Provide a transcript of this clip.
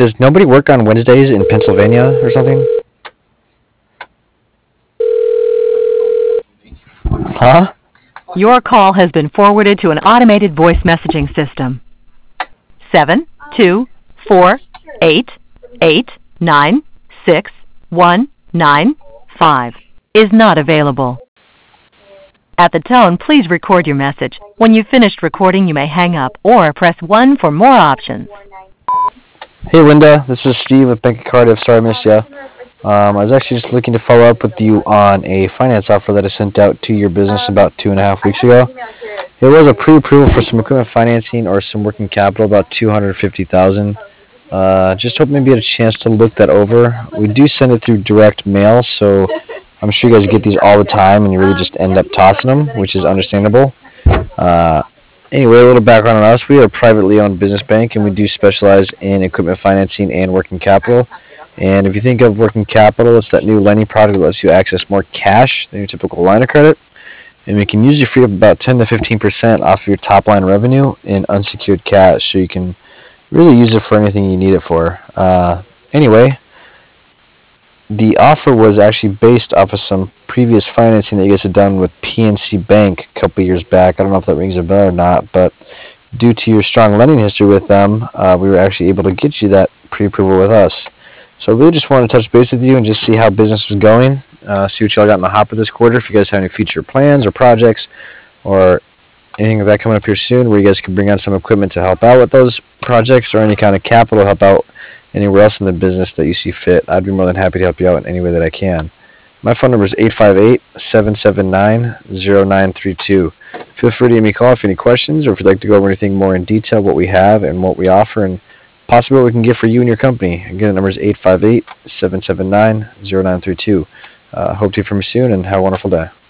does nobody work on Wednesdays in Pennsylvania or something? Huh? Your call has been forwarded to an automated voice messaging system. 72488961995 is not available. At the tone, please record your message. When you've finished recording, you may hang up or press 1 for more options. Hey Linda, this is Steve with Bank of Cardiff. Sorry I missed you. I was actually just looking to follow up with you on a finance offer that I sent out to your business about 2.5 weeks ago. It was a pre-approval for some equipment financing or some working capital, about $250,000. Just hope maybe you had a chance to look that over. We do send it through direct mail, so I'm sure you guys get these all the time and you really just end up tossing them, which is understandable. Anyway, a little background on us. We are a privately owned business bank, and we do specialize in equipment financing and working capital. And if you think of working capital, it's that new lending product that lets you access more cash than your typical line of credit. And we can usually free up about 10 to 15% off of your top line revenue in unsecured cash, so you can really use it for anything you need it for. Anyway, the offer was actually based off of some previous financing that you guys had done with PNC Bank a couple years back. I don't know if that rings a bell or not, but due to your strong lending history with them, we were actually able to get you that pre-approval with us. So I really just wanted to touch base with you and just see how business was going, see what y'all got in the hopper this quarter, if you guys have any future plans or projects or anything like that coming up here soon where you guys can bring on some equipment to help out with those projects or any kind of capital to help out anywhere else in the business that you see fit. I'd be more than happy to help you out in any way that I can. My phone number is 858-779-0932. Feel free to give me a call if you have any questions or if you'd like to go over anything more in detail, what we have and what we offer and possibly what we can get for you and your company. Again, the number is 858-779-0932. Hope to hear from you soon and have a wonderful day.